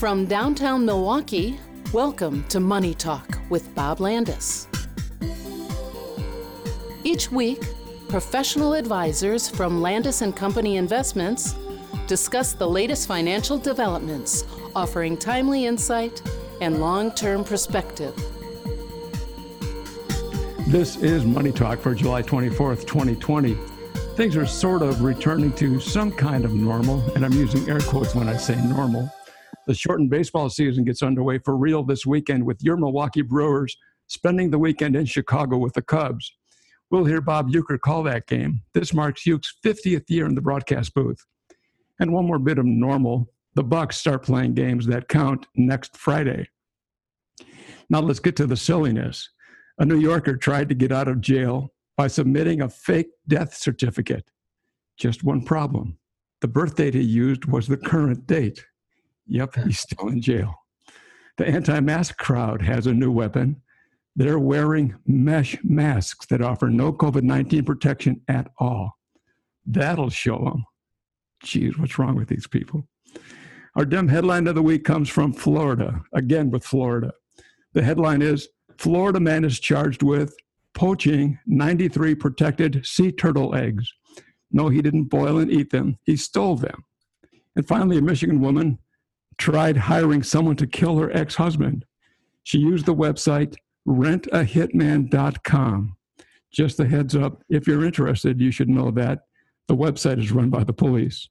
From downtown Milwaukee, welcome to Money Talk with Bob Landis. Each week, professional advisors from Landis & Company Investments discuss the latest financial developments, offering timely insight and long-term perspective. This is Money Talk for July 24th, 2020. Things are sort of returning to some kind of normal, and I'm using air quotes when I say normal. The shortened baseball season gets underway for real this weekend with your Milwaukee Brewers spending the weekend in Chicago with the Cubs. We'll hear Bob Uecker call that game. This marks Ueck's 50th year in the broadcast booth. And one more bit of normal, the Bucks start playing games that count next Friday. Now let's get to the silliness. A New Yorker tried to get out of jail by submitting a fake death certificate. Just one problem. The birth date he used was the current date. Yep, he's still in jail. The anti-mask crowd has a new weapon. They're wearing mesh masks that offer no COVID-19 protection at all. That'll show them. Geez, what's wrong with these people? Our dumb headline of the week comes from Florida, again with Florida. The headline is, Florida man is charged with poaching 93 protected sea turtle eggs. No, he didn't boil and eat them. He stole them. And finally, a Michigan woman tried hiring someone to kill her ex-husband. She used the website rentahitman.com. Just a heads up, if you're interested, you should know that the website is run by the police.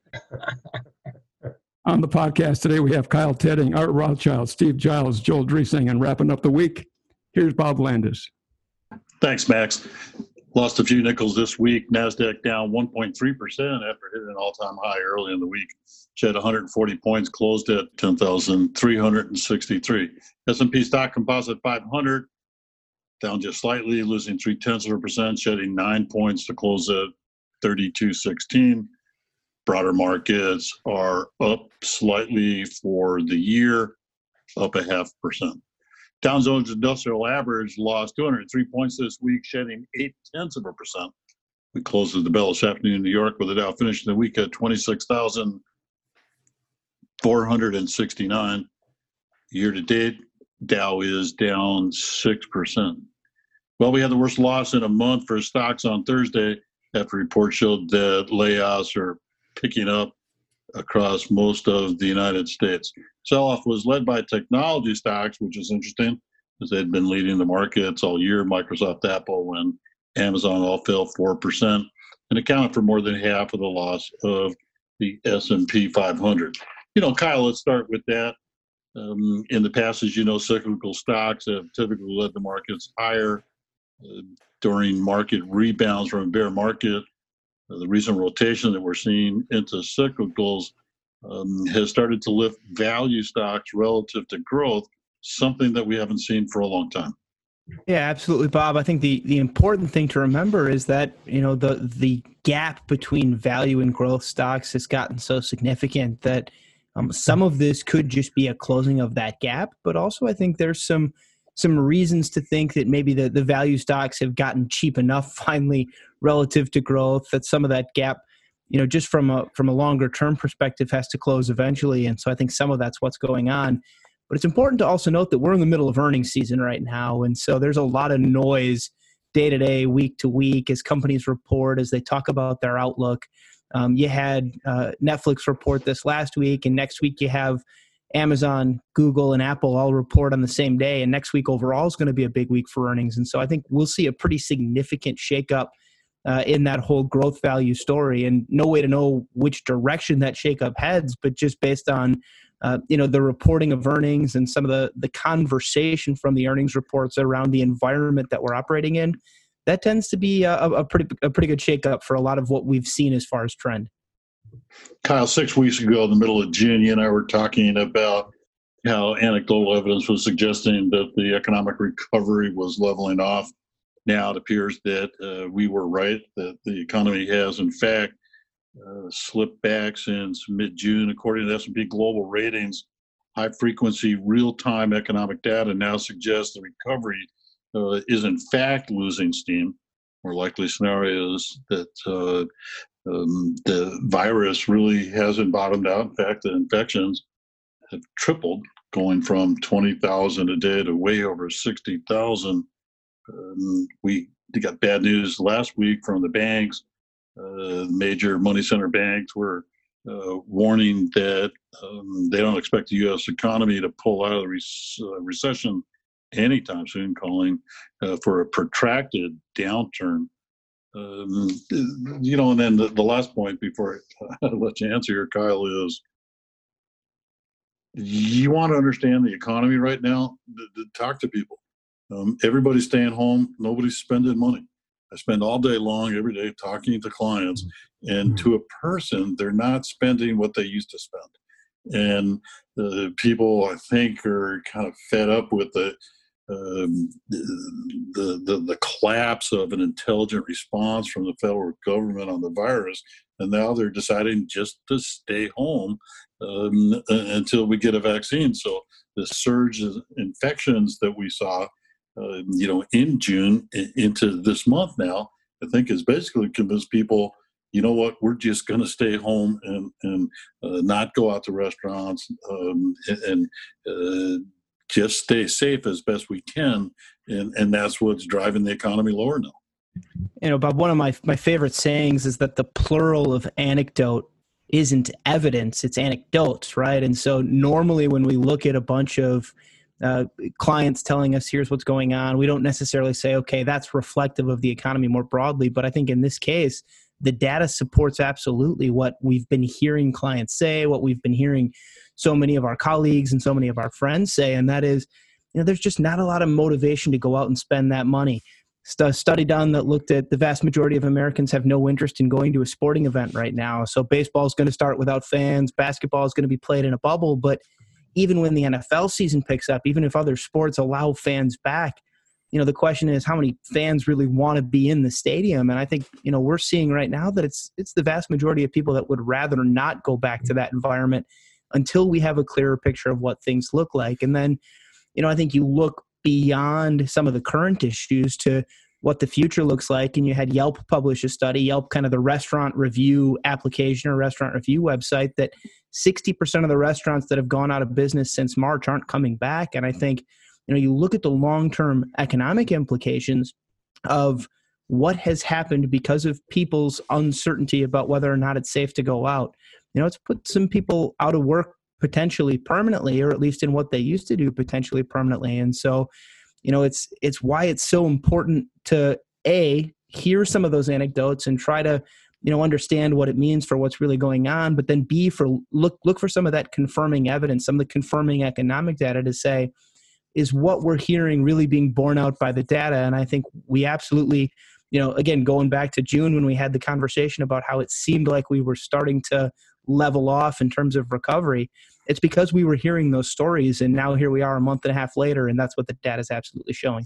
On the podcast today, we have Kyle Tedding, Art Rothschild, Steve Giles, Joel Driesing, and wrapping up the week, here's Bob Landis. Thanks, Max. Lost a few nickels this week. NASDAQ down 1.3% after hitting an all-time high early in the week. Shed 140 points, closed at 10,363. S&P stock composite 500 down just slightly, losing 0.3%, shedding 9 points to close at 3216. Broader markets are up slightly for the year, up 0.5%. Dow Jones Industrial Average lost 203 points this week, shedding 0.8%. We closed at the bell this afternoon in New York with the Dow finishing the week at 26,469. Year to date, Dow is down 6%. Well, we had the worst loss in a month for stocks on Thursday after reports showed that layoffs are picking up across most of the United States. Sell-off was led by technology stocks, which is interesting, because they'd been leading the markets all year. Microsoft, Apple, and Amazon all fell 4% and accounted for more than half of the loss of the S&P 500. Kyle, let's start with that. In the past, as you know, cyclical stocks have typically led the markets higher during market rebounds from a bear market. The recent rotation that we're seeing into cyclicals has started to lift value stocks relative to growth, something that we haven't seen for a long time. Yeah, absolutely, Bob. I think the important thing to remember is that, the gap between value and growth stocks has gotten so significant that some of this could just be a closing of that gap. But also I think there's some reasons to think that maybe the value stocks have gotten cheap enough finally relative to growth, that some of that gap, just from a longer term perspective has to close eventually. And so I think some of that's what's going on. But it's important to also note that we're in the middle of earnings season right now. And so there's a lot of noise day to day, week to week, as companies report, as they talk about their outlook. You had Netflix report this last week, and next week you have Amazon, Google, and Apple all report on the same day. And next week overall is going to be a big week for earnings. And so I think we'll see a pretty significant shakeup in that whole growth value story. And no way to know which direction that shakeup heads, but just based on the reporting of earnings and some of the conversation from the earnings reports around the environment that we're operating in, that tends to be a pretty good shakeup for a lot of what we've seen as far as trend. Kyle, 6 weeks ago, in the middle of June, you and I were talking about how anecdotal evidence was suggesting that the economic recovery was leveling off. Now it appears that we were right, that the economy has, in fact, slipped back since mid-June. According to S&P Global Ratings, high-frequency, real-time economic data now suggests the recovery is, in fact, losing steam. More likely scenario is that the virus really hasn't bottomed out. In fact, the infections have tripled, going from 20,000 a day to way over 60,000. We got bad news last week from the banks. Major money center banks were warning that they don't expect the U.S. economy to pull out of the recession anytime soon, calling for a protracted downturn. And then the last point before I let you answer here, Kyle, is you want to understand the economy right now, talk to people. Everybody's staying home. Nobody's spending money. I spend all day long, every day, talking to clients. And to a person, they're not spending what they used to spend. And people, I think, are kind of fed up with the collapse of an intelligent response from the federal government on the virus. And now they're deciding just to stay home until we get a vaccine. So the surge of infections that we saw in June into this month now, I think has basically convinced people, you know what, we're just going to stay home and not go out to restaurants and just stay safe as best we can. And that's what's driving the economy lower now. Bob, one of my favorite sayings is that the plural of anecdote isn't evidence, it's anecdotes, right? And so normally when we look at a bunch of clients telling us here's what's going on, we don't necessarily say, okay, that's reflective of the economy more broadly. But I think in this case, the data supports absolutely what we've been hearing clients say, what we've been hearing so many of our colleagues and so many of our friends say, and that is, there's just not a lot of motivation to go out and spend that money. Study done that looked at the vast majority of Americans have no interest in going to a sporting event right now. So baseball is going to start without fans. Basketball is going to be played in a bubble. But even when the NFL season picks up, even if other sports allow fans back, the question is how many fans really want to be in the stadium? And I think, we're seeing right now that it's the vast majority of people that would rather not go back to that environment until we have a clearer picture of what things look like. And then, I think you look beyond some of the current issues to what the future looks like. And you had Yelp publish a study, Yelp, kind of the restaurant review application or restaurant review website, that 60% of the restaurants that have gone out of business since March aren't coming back. And I think, you look at the long-term economic implications of what has happened because of people's uncertainty about whether or not it's safe to go out. It's put some people out of work potentially permanently, or at least in what they used to do potentially permanently. And so, it's why it's so important to hear some of those anecdotes and try to, understand what it means for what's really going on, but then B, for look for some of that confirming evidence, some of the confirming economic data to say, is what we're hearing really being borne out by the data? And I think we absolutely, again, going back to June when we had the conversation about how it seemed like we were starting to level off in terms of recovery, it's because we were hearing those stories. And now here we are a month and a half later, and that's what the data is absolutely showing.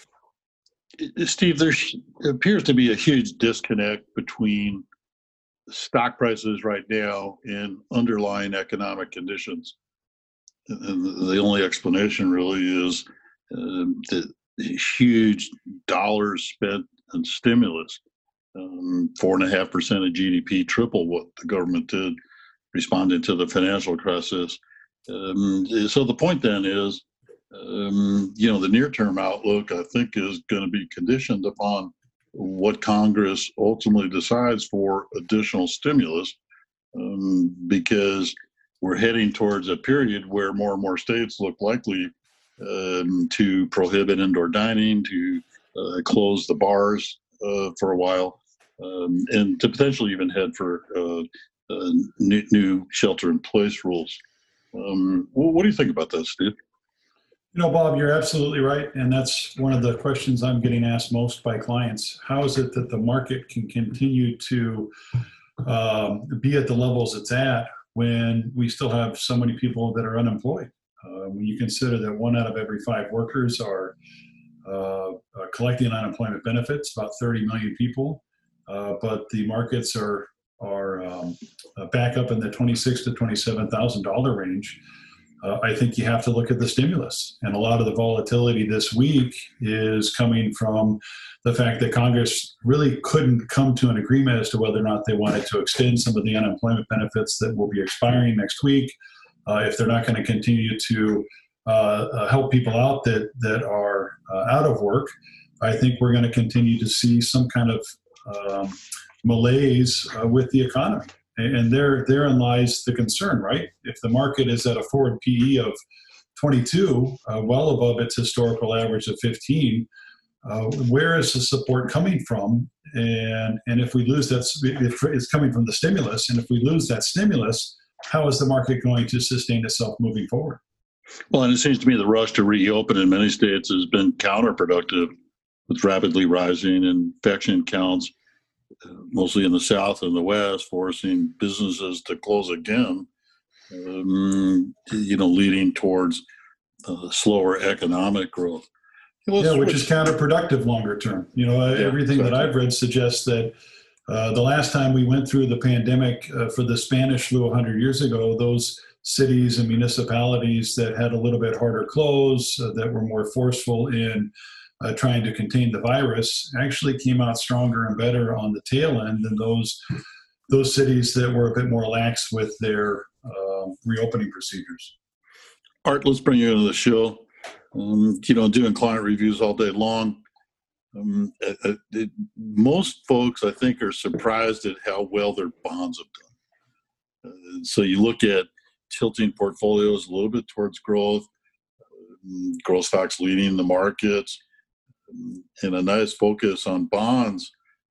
Steve, there appears to be a huge disconnect between stock prices right now and underlying economic conditions. And the only explanation really is the huge dollars spent on stimulus. 4.5% of GDP, triple what the government did responding to the financial crisis. So the point then is, the near-term outlook, I think, is going to be conditioned upon what Congress ultimately decides for additional stimulus, because we're heading towards a period where more and more states look likely to prohibit indoor dining, to close the bars for a while, and to potentially even head for new shelter-in-place rules. What do you think about that, Steve? Bob, you're absolutely right. And that's one of the questions I'm getting asked most by clients. How is it that the market can continue to be at the levels it's at when we still have so many people that are unemployed? When you consider that 1 out of every 5 workers are collecting unemployment benefits, about 30 million people, but the markets are back up in the $26,000 to $27,000 range. I think you have to look at the stimulus. And a lot of the volatility this week is coming from the fact that Congress really couldn't come to an agreement as to whether or not they wanted to extend some of the unemployment benefits that will be expiring next week, if they're not going to continue to help people out that are out of work, I think we're going to continue to see some kind of malaise with the economy. And therein lies the concern, right? If the market is at a forward PE of 22, well above its historical average of 15, where is the support coming from? And if we lose that, if it's coming from the stimulus, and if we lose that stimulus, how is the market going to sustain itself moving forward? Well, and it seems to me the rush to reopen in many states has been counterproductive with rapidly rising infection counts, mostly in the South and the West, forcing businesses to close again, leading towards slower economic growth. Which is counterproductive longer term. Everything that I've read suggests that the last time we went through the pandemic for the Spanish flu 100 years ago, those cities and municipalities that had a little bit harder close, that were more forceful in trying to contain the virus, actually came out stronger and better on the tail end than those cities that were a bit more lax with their reopening procedures. Art, let's bring you into the show. Doing client reviews all day long. Most folks, I think, are surprised at how well their bonds have done. So you look at tilting portfolios a little bit towards growth stocks leading the markets, and a nice focus on bonds,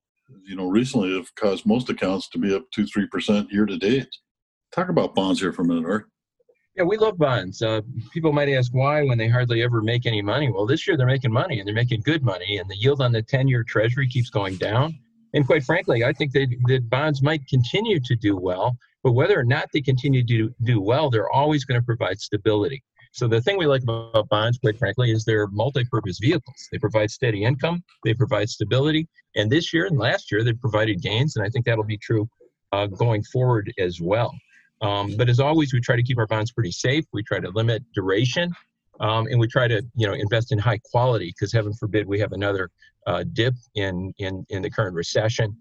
recently have caused most accounts to be up 2-3% year to date. Talk about bonds here for a minute, Art. Yeah, we love bonds. People might ask why when they hardly ever make any money. Well, this year they're making money, and they're making good money, and the yield on the 10-year Treasury keeps going down. And quite frankly, I think that bonds might continue to do well, but whether or not they continue to do well, they're always going to provide stability. So the thing we like about bonds, quite frankly, is they're multi-purpose vehicles. They provide steady income, they provide stability, and this year and last year they provided gains, and I think that'll be true going forward as well. But as always, we try to keep our bonds pretty safe. We try to limit duration, and we try to, invest in high quality, because heaven forbid we have another dip in the current recession,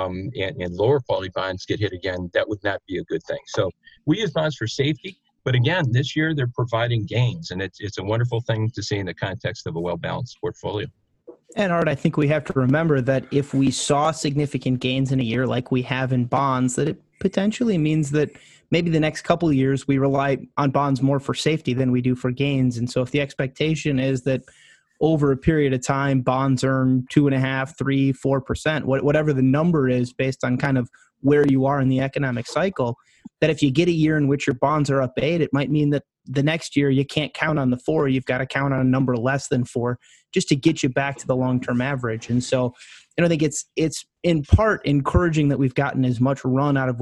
and lower quality bonds get hit again. That would not be a good thing. So we use bonds for safety. But again, this year they're providing gains, and it's a wonderful thing to see in the context of a well-balanced portfolio. And Art, I think we have to remember that if we saw significant gains in a year like we have in bonds, that it potentially means that maybe the next couple of years we rely on bonds more for safety than we do for gains. And so if the expectation is that over a period of time, bonds earn 2.5%, 3%, 4%, whatever the number is based on kind of where you are in the economic cycle, that if you get a year in which your bonds are up 8, it might mean that the next year you can't count on the 4. You've got to count on a number less than 4 just to get you back to the long-term average. And so I think it's in part encouraging that we've gotten as much run out of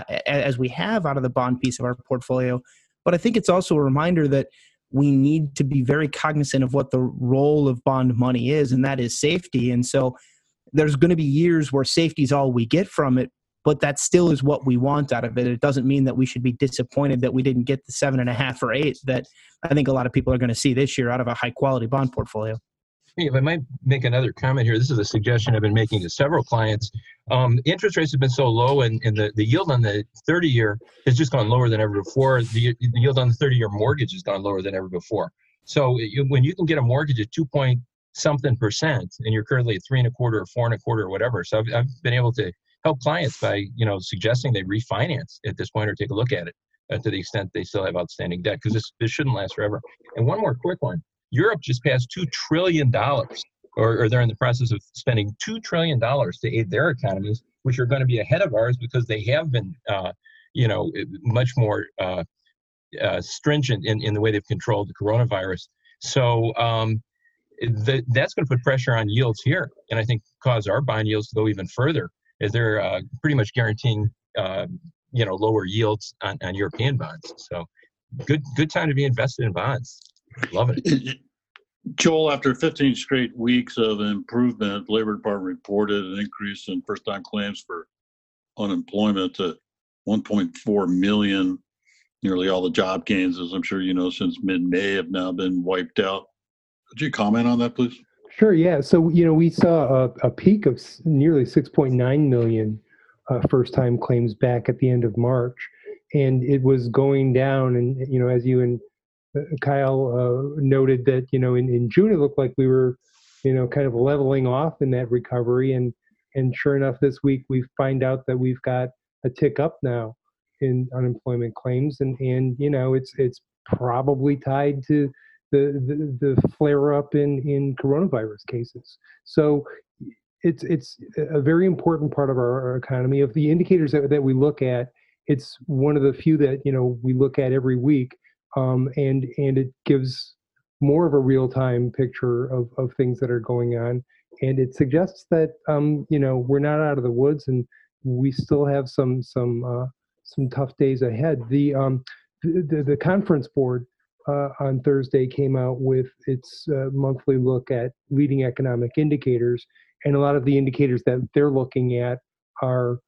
as we have out of the bond piece of our portfolio. But I think it's also a reminder that we need to be very cognizant of what the role of bond money is, and that is safety. And so there's going to be years where safety is all we get from it, but that still is what we want out of it. It doesn't mean that we should be disappointed that we didn't get the 7.5 or 8 that I think a lot of people are going to see this year out of a high quality bond portfolio. Hey, if I might make another comment here, this is a suggestion I've been making to several clients. Interest rates have been so low, and the yield on the 30-year has just gone lower than ever before. The yield on the 30-year mortgage has gone lower than ever before. So when you can get a mortgage at 2-point-something%, and you're currently at 3.25 or 4.25 or whatever, so I've been able to help clients by suggesting they refinance at this point or take a look at it to the extent they still have outstanding debt, because this shouldn't last forever. And one more quick one. Europe just passed $2 trillion, or they're in the process of spending $2 trillion to aid their economies, which are going to be ahead of ours because they have been, much more stringent in the way they've controlled the coronavirus. So that's going to put pressure on yields here, and I think cause our bond yields to go even further, as they're pretty much guaranteeing, lower yields on European bonds. So good time to be invested in bonds. Love it. Joel, after 15 straight weeks of improvement, Labor Department reported an increase in first-time claims for unemployment to 1.4 million. Nearly all the job gains, as I'm sure you know, since mid-May have now been wiped out. Could you comment on that, please? Sure, yeah. So, we saw a peak of nearly 6.9 million first-time claims back at the end of March. and it was going down. And as you and Kyle noted that in June it looked like we were kind of leveling off in that recovery, and sure enough, this week we find out that we've got a tick up now in unemployment claims, and it's probably tied to the flare up in coronavirus cases. So it's a very important part of our economy. Of the indicators that we look at, it's one of the few that we look at every week, and it gives more of a real-time picture of things that are going on, and it suggests that we're not out of the woods, and we still have some tough days ahead. The conference board on Thursday came out with its monthly look at leading economic indicators, and a lot of the indicators that they're looking at are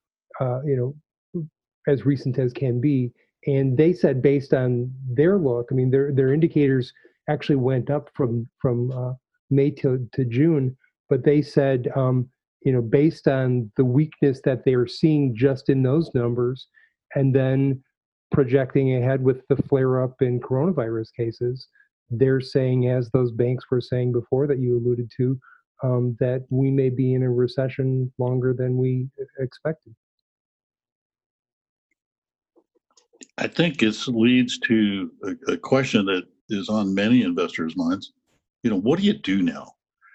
as recent as can be. And they said, based on their look, I mean, their indicators actually went up from May to June, but they said, based on the weakness that they are seeing just in those numbers, and then projecting ahead with the flare up in coronavirus cases, they're saying, as those banks were saying before that you alluded to, that we may be in a recession longer than we expected. I think this leads to a question that is on many investors' minds. What do you do now?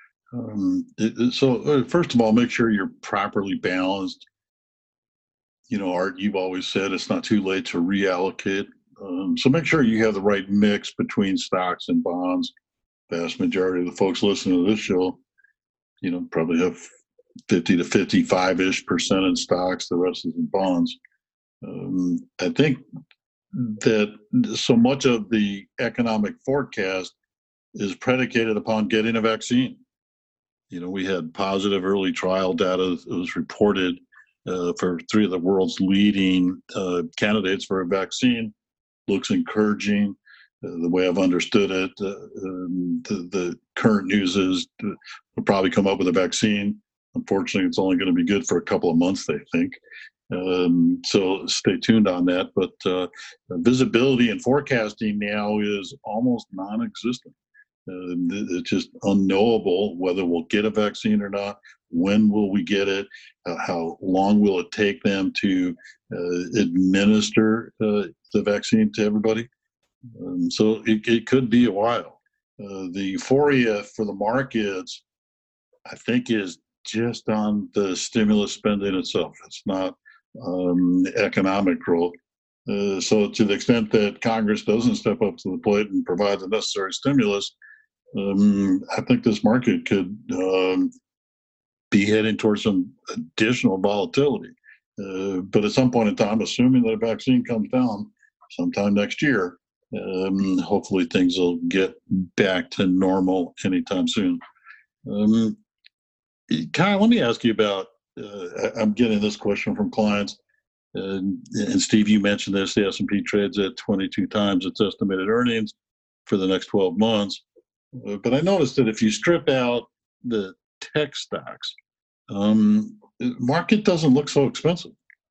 So first of all, make sure you're properly balanced. Art, you've always said it's not too late to reallocate. So make sure you have the right mix between stocks and bonds. Vast majority of the folks listening to this show, probably have 50 to 55-ish% in stocks, the rest is in bonds. I think that so much of the economic forecast is predicated upon getting a vaccine. We had positive early trial data that was reported for 3 of the world's leading candidates for a vaccine. Looks encouraging. The way I've understood it, the current news is we'll probably come up with a vaccine. Unfortunately, it's only going to be good for a couple of months, they think. So stay tuned on that. But visibility and forecasting now is almost non-existent. It's just unknowable whether we'll get a vaccine or not. When will we get it? How long will it take them to administer the vaccine to everybody? So it could be a while. The euphoria for the markets, I think, is just on the stimulus spending itself. It's not economic growth. So to the extent that Congress doesn't step up to the plate and provide the necessary stimulus, I think this market could be heading towards some additional volatility. But at some point in time, assuming that a vaccine comes down sometime next year, hopefully things will get back to normal anytime soon. Kyle, let me ask you about, I'm getting this question from clients, and Steve, you mentioned this, the S&P trades at 22 times its estimated earnings for the next 12 months. But I noticed that if you strip out the tech stocks, the market doesn't look so expensive.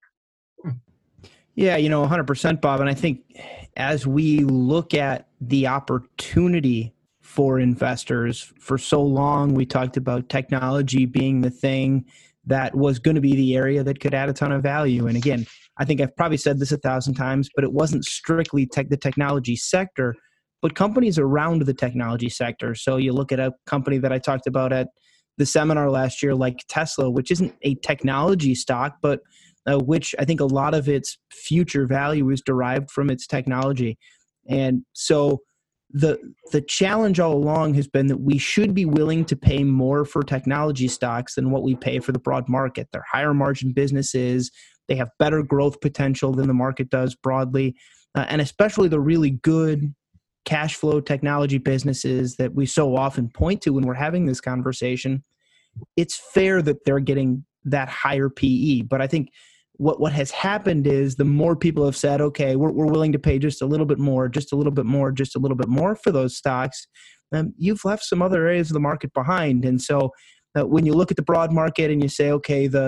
Yeah, 100%, Bob. And I think as we look at the opportunity for investors, for so long we talked about technology being the thing that was going to be the area that could add a ton of value. And again, I think I've probably said this 1,000 times, but it wasn't strictly the technology sector, but companies around the technology sector. So you look at a company that I talked about at the seminar last year, like Tesla, which isn't a technology stock, but which I think a lot of its future value is derived from its technology. And so the challenge all along has been that we should be willing to pay more for technology stocks than what we pay for the broad market. They're higher margin businesses. They have better growth potential than the market does broadly. And especially the really good cash flow technology businesses that we so often point to when we're having this conversation, it's fair that they're getting that higher PE. But I think what has happened is the more people have said, okay, we're willing to pay just a little bit more, just a little bit more, just a little bit more for those stocks, you've left some other areas of the market behind. And so when you look at the broad market and you say, okay, the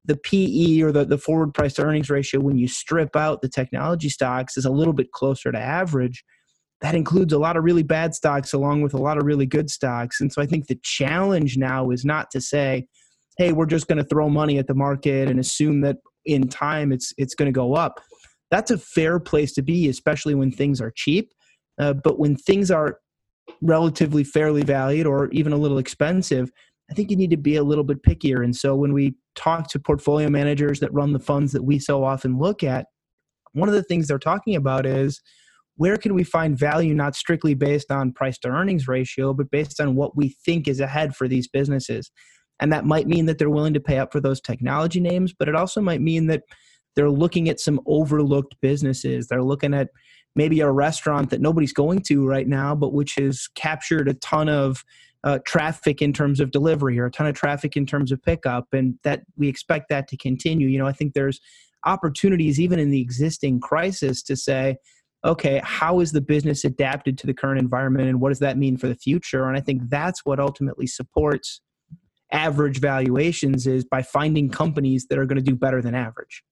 the PE or the forward price to earnings ratio, when you strip out the technology stocks, is a little bit closer to average. That includes a lot of really bad stocks along with a lot of really good stocks. And so I think the challenge now is not to say, hey, we're just going to throw money at the market and assume that in time it's going to go up. That's a fair place to be, especially when things are cheap. But when things are relatively fairly valued or even a little expensive, I think you need to be a little bit pickier. And so when we talk to portfolio managers that run the funds that we so often look at, one of the things they're talking about is, where can we find value not strictly based on price to earnings ratio, but based on what we think is ahead for these businesses? And that might mean that they're willing to pay up for those technology names, but it also might mean that they're looking at some overlooked businesses. They're looking at maybe a restaurant that nobody's going to right now, but which has captured a ton of traffic in terms of delivery or a ton of traffic in terms of pickup, and that we expect that to continue. You know, I think there's opportunities even in the existing crisis to say, okay, how is the business adapted to the current environment and what does that mean for the future? And I think that's what ultimately supports average valuations, is by finding companies that are going to do better than average.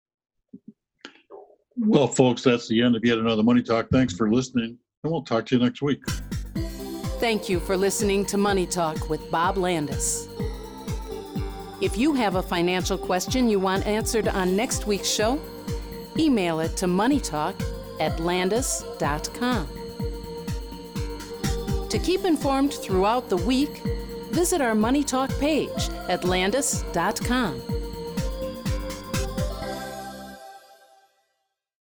Well, folks, that's the end of yet another Money Talk. Thanks for listening, and we'll talk to you next week. Thank you for listening to Money Talk with Bob Landis. If you have a financial question you want answered on next week's show, email it to moneytalk@landis.com. To keep informed throughout the week, visit our Money Talk page at landis.com.